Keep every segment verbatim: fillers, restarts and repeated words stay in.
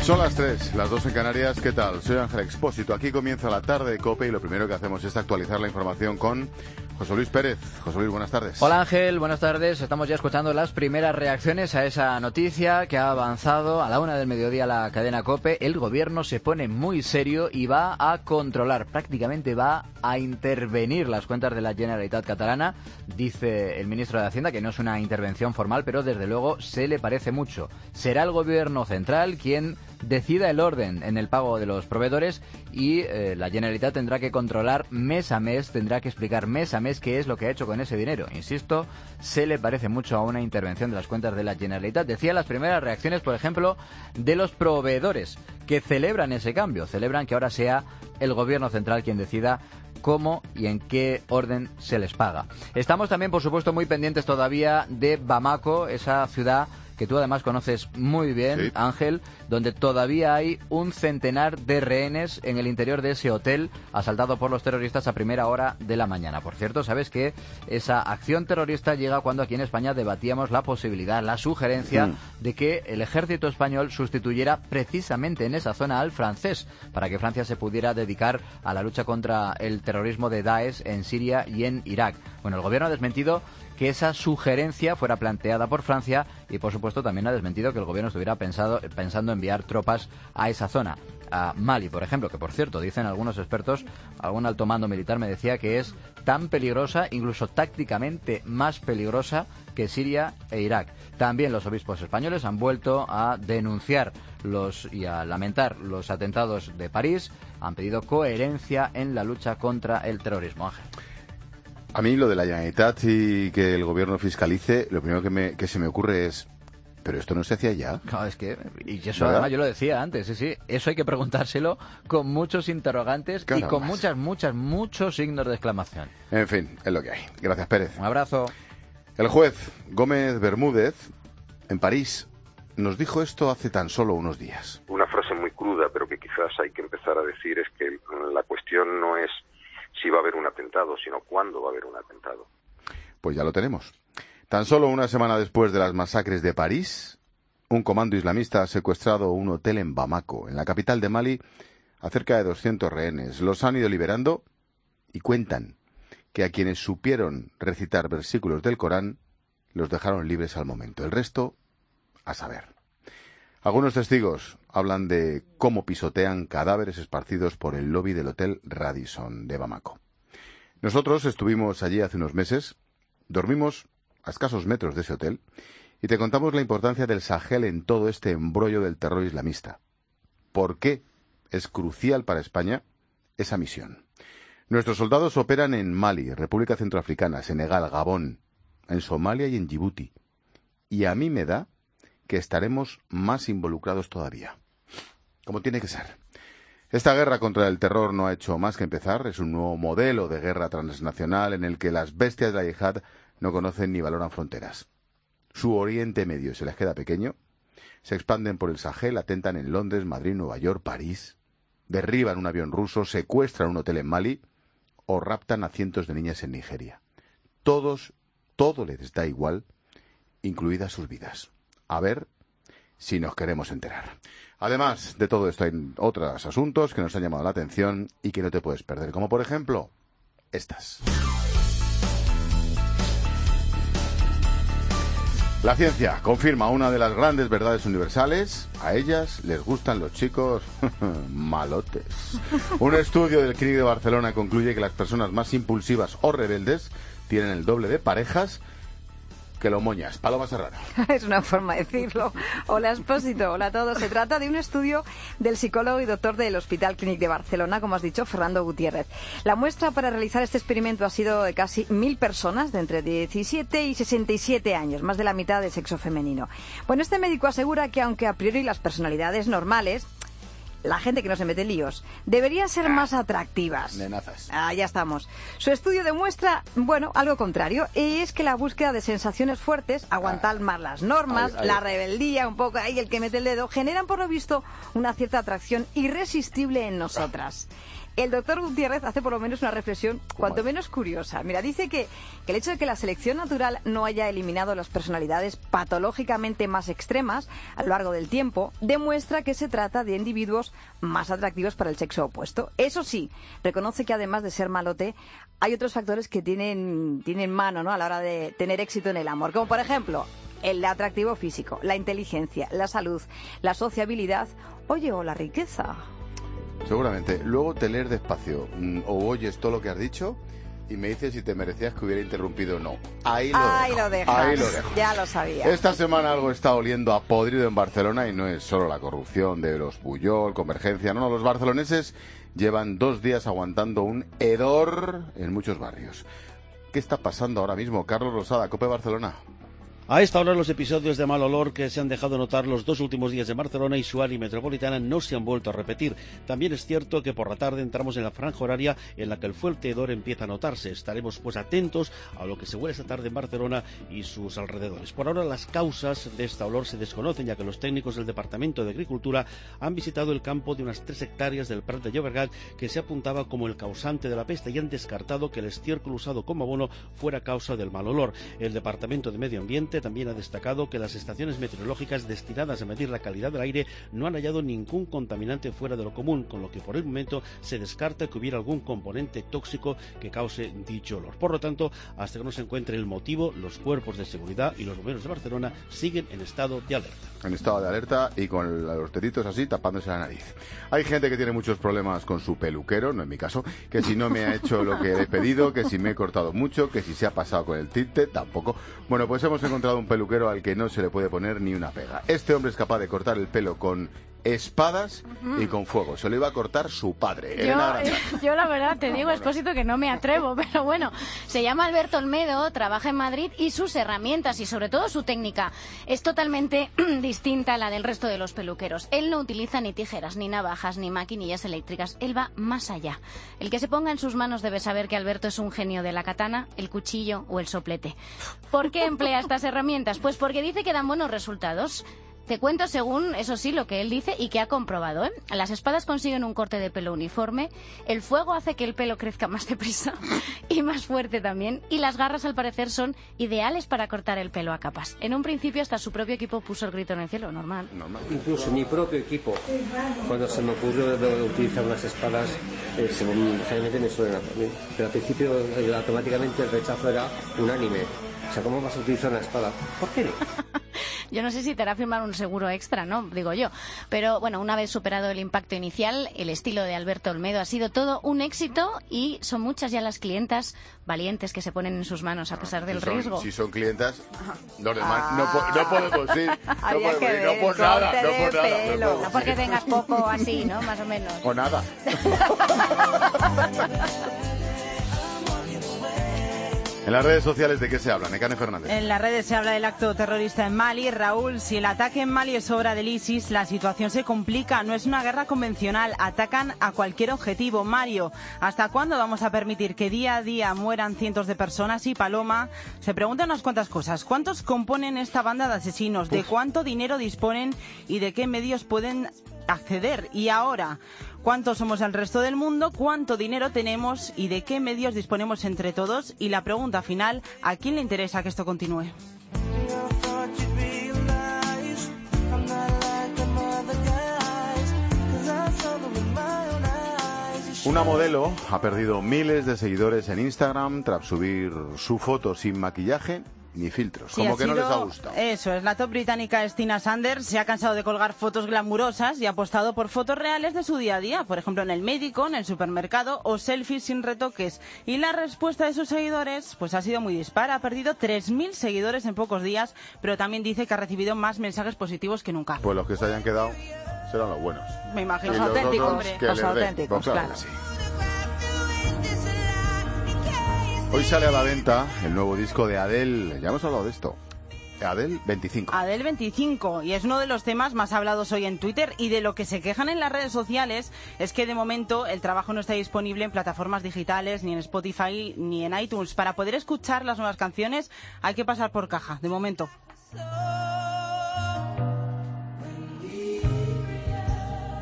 Son las tres, las dos en Canarias. ¿Qué tal? Soy Ángel Expósito. Aquí comienza la tarde de COPE y lo primero que hacemos es actualizar la información con José Luis Pérez. José Luis, buenas tardes. Hola Ángel, buenas tardes. Estamos ya escuchando las primeras reacciones a esa noticia que ha avanzado a la una del mediodía la cadena COPE. El gobierno se pone muy serio y va a controlar, prácticamente va a intervenir las cuentas de la Generalitat catalana. Dice el ministro de Hacienda que no es una intervención formal, pero desde luego se le parece mucho. Será el gobierno central quien decida el orden en el pago de los proveedores y eh, la Generalitat tendrá que controlar mes a mes, tendrá que explicar mes a mes qué es lo que ha hecho con ese dinero. Insisto, se le parece mucho a una intervención de las cuentas de la Generalitat. Decía las primeras reacciones, por ejemplo, de los proveedores que celebran ese cambio, celebran que ahora sea el gobierno central quien decida cómo y en qué orden se les paga. Estamos también, por supuesto, muy pendientes todavía de Bamako, esa ciudad que tú además conoces muy bien, sí, Ángel, donde todavía hay un centenar de rehenes en el interior de ese hotel asaltado por los terroristas a primera hora de la mañana. Por cierto, sabes que esa acción terrorista llega cuando aquí en España debatíamos la posibilidad, la sugerencia mm. de que el ejército español sustituyera precisamente en esa zona al francés, para que Francia se pudiera dedicar a la lucha contra el terrorismo de Daesh en Siria y en Irak. Bueno, el gobierno ha desmentido que esa sugerencia fuera planteada por Francia y, por supuesto, también ha desmentido que el gobierno estuviera pensado, pensando enviar tropas a esa zona. A Mali, por ejemplo, que, por cierto, dicen algunos expertos, algún alto mando militar me decía que es tan peligrosa, incluso tácticamente más peligrosa que Siria e Irak. También los obispos españoles han vuelto a denunciar los y a lamentar los atentados de París, han pedido coherencia en la lucha contra el terrorismo. Ángel. A mí lo de la Generalitat y que el gobierno fiscalice, lo primero que, me, que se me ocurre es, ¿pero esto no se hacía ya? No, es que, y eso ¿verdad? Además yo lo decía antes, sí, sí, eso hay que preguntárselo con muchos interrogantes claro, y con más. muchas, muchas, muchos signos de exclamación. En fin, es lo que hay. Gracias, Pérez. Un abrazo. El juez Gómez Bermúdez, en París, nos dijo esto hace tan solo unos días. Una frase muy cruda, pero que quizás hay que empezar a decir, es que la cuestión no es si va a haber un atentado, sino cuándo va a haber un atentado. Pues ya lo tenemos. Tan solo una semana después de las masacres de París, un comando islamista ha secuestrado un hotel en Bamako, en la capital de Mali, a cerca de doscientos rehenes. Los han ido liberando y cuentan que a quienes supieron recitar versículos del Corán los dejaron libres al momento. El resto, a saber. Algunos testigos hablan de cómo pisotean cadáveres esparcidos por el lobby del Hotel Radisson de Bamako. Nosotros estuvimos allí hace unos meses, dormimos a escasos metros de ese hotel y te contamos la importancia del Sahel en todo este embrollo del terror islamista. ¿Por qué es crucial para España esa misión? Nuestros soldados operan en Mali, República Centroafricana, Senegal, Gabón, en Somalia y en Djibouti. Y a mí me da que estaremos más involucrados todavía. Como tiene que ser. Esta guerra contra el terror no ha hecho más que empezar. Es un nuevo modelo de guerra transnacional en el que las bestias de la yihad no conocen ni valoran fronteras. Su Oriente Medio se les queda pequeño. Se expanden por el Sahel, atentan en Londres, Madrid, Nueva York, París. Derriban un avión ruso, secuestran un hotel en Mali o raptan a cientos de niñas en Nigeria. Todos, todo les da igual, incluidas sus vidas. A ver si nos queremos enterar. Además de todo esto, hay otros asuntos que nos han llamado la atención y que no te puedes perder, como por ejemplo estas. La ciencia confirma una de las grandes verdades universales. A ellas les gustan los chicos malotes. Un estudio del C N I C de Barcelona concluye que las personas más impulsivas o rebeldes tienen el doble de parejas que lo moñas. Paloma Serrano. Es una forma de decirlo. Hola, Expósito. Hola a todos. Se trata de un estudio del psicólogo y doctor del Hospital Clínic de Barcelona, como has dicho, Fernando Gutiérrez. La muestra para realizar este experimento ha sido de casi mil personas de entre diecisiete y sesenta y siete años, más de la mitad de sexo femenino. Bueno, este médico asegura que aunque a priori las personalidades normales, la gente que no se mete en líos, deberían ser más atractivas. Nenazas. Ah, ya estamos. Su estudio demuestra, bueno, algo contrario, y es que la búsqueda de sensaciones fuertes, aguantar ah. más las normas, ay, ay. la rebeldía, un poco ahí el que mete el dedo, generan por lo visto una cierta atracción irresistible en nosotras. el doctor Gutiérrez hace por lo menos una reflexión cuanto menos curiosa. Mira, dice que, que el hecho de que la selección natural no haya eliminado las personalidades patológicamente más extremas a lo largo del tiempo demuestra que se trata de individuos más atractivos para el sexo opuesto. Eso sí, reconoce que además de ser malote, hay otros factores que tienen, tienen mano, ¿no?, a la hora de tener éxito en el amor, como por ejemplo el atractivo físico, la inteligencia, la salud, la sociabilidad, oye, o la riqueza. Seguramente. Luego te lees despacio o oyes todo lo que has dicho y me dices si te merecías que hubiera interrumpido o no. Ahí lo Ahí dejo. lo dejas. Ahí lo dejo. Ya lo sabía. Esta semana algo está oliendo a podrido en Barcelona y no es solo la corrupción de los Puyol, Convergencia, no, no, los barceloneses llevan dos días aguantando un hedor en muchos barrios. ¿Qué está pasando ahora mismo? Carlos Rosada, COPE Barcelona. A esta hora los episodios de mal olor que se han dejado notar los dos últimos días en Barcelona y su área metropolitana no se han vuelto a repetir. También es cierto que por la tarde entramos en la franja horaria en la que el fuerte hedor empieza a notarse. Estaremos pues atentos a lo que se huele esta tarde en Barcelona y sus alrededores. Por ahora las causas de esta olor se desconocen, ya que los técnicos del Departamento de Agricultura han visitado el campo de unas tres hectáreas del Prat de Llobregat que se apuntaba como el causante de la peste y han descartado que el estiércol usado como abono fuera causa del mal olor. El Departamento de Medio Ambiente también ha destacado que las estaciones meteorológicas destinadas a medir la calidad del aire no han hallado ningún contaminante fuera de lo común, con lo que por el momento se descarta que hubiera algún componente tóxico que cause dicho olor. Por lo tanto, hasta que no se encuentre el motivo, los cuerpos de seguridad y los bomberos de Barcelona siguen en estado de alerta. En estado de alerta y con los deditos así tapándose la nariz. Hay gente que tiene muchos problemas con su peluquero, no en mi caso, que si no me ha hecho lo que he pedido, que si me he cortado mucho, que si se ha pasado con el tinte, tampoco. Bueno, pues hemos encontrado un peluquero al que no se le puede poner ni una pega. Este hombre es capaz de cortar el pelo con espadas uh-huh. y con fuego. Se lo iba a cortar su padre. Yo, eh, yo la verdad te digo, Expósito, que no me atrevo, pero bueno, se llama Alberto Olmedo, trabaja en Madrid y sus herramientas y sobre todo su técnica es totalmente distinta a la del resto de los peluqueros. Él no utiliza ni tijeras, ni navajas, ni maquinillas eléctricas. Él va más allá. El que se ponga en sus manos debe saber que Alberto es un genio de la katana, el cuchillo o el soplete. ¿Por qué emplea estas herramientas? Pues porque dice que dan buenos resultados. Te cuento según, eso sí, lo que él dice y que ha comprobado, ¿eh? Las espadas consiguen un corte de pelo uniforme, el fuego hace que el pelo crezca más deprisa y más fuerte también, y las garras al parecer son ideales para cortar el pelo a capas. En un principio hasta su propio equipo puso el grito en el cielo, normal. normal. Incluso mi propio equipo, cuando se me ocurrió de utilizar unas espadas, eh, generalmente me suenan a mí, pero al principio eh, automáticamente el rechazo era unánime. O sea, ¿cómo vas a utilizar una espada? ¿Por qué no? Yo no sé si te hará firmar un seguro extra, ¿no? Digo yo. Pero bueno, una vez superado el impacto inicial, el estilo de Alberto Olmedo ha sido todo un éxito y son muchas ya las clientas valientes que se ponen en sus manos a pesar del si son, riesgo. Si son clientas, los demás ah. no, no podemos ir. No podemos ir, no por nada, no por nada. No, no porque tengas poco así, ¿no? Más o menos. O nada. En las redes sociales, ¿de qué se habla? Nekane Fernández. En las redes se habla del acto terrorista en Mali. Raúl, si el ataque en Mali es obra del ISIS, la situación se complica. No es una guerra convencional. Atacan a cualquier objetivo. Mario, ¿hasta cuándo vamos a permitir que día a día mueran cientos de personas? Y Paloma se pregunta unas cuantas cosas. ¿Cuántos componen esta banda de asesinos? ¿De cuánto dinero disponen? ¿Y de qué medios pueden acceder? Y ahora, ¿cuántos somos el resto del mundo? ¿Cuánto dinero tenemos? ¿Y de qué medios disponemos entre todos? Y la pregunta final, ¿a quién le interesa que esto continúe? Una modelo ha perdido miles de seguidores en Instagram tras subir su foto sin maquillaje ni filtros, sí, como que sido, no les ha gustado. Eso es, la top británica Stina Sanders se ha cansado de colgar fotos glamurosas y ha apostado por fotos reales de su día a día, por ejemplo en el médico, en el supermercado o selfies sin retoques. Y la respuesta de sus seguidores pues ha sido muy dispara, ha perdido tres mil seguidores en pocos días, pero también dice que ha recibido más mensajes positivos que nunca. Pues los que se hayan quedado serán los buenos. Me imagino. Los auténticos, hombre. Los auténticos, claro. claro. Sí. Hoy sale a la venta el nuevo disco de Adele. Ya hemos hablado de esto. Adele veinticinco. Adele veinticinco. Y es uno de los temas más hablados hoy en Twitter. Y de lo que se quejan en las redes sociales es que de momento el trabajo no está disponible en plataformas digitales, ni en Spotify, ni en iTunes. Para poder escuchar las nuevas canciones hay que pasar por caja, de momento.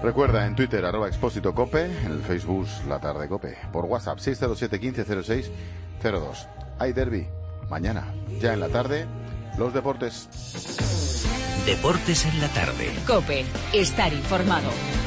Recuerda, en Twitter, arroba Expósito Cope, en el Facebook, La Tarde Cope. Por WhatsApp, seis cero siete, quince, cero seis, cero dos. Hay derbi. Mañana, ya en la tarde, los deportes. Deportes en la tarde. Cope, estar informado.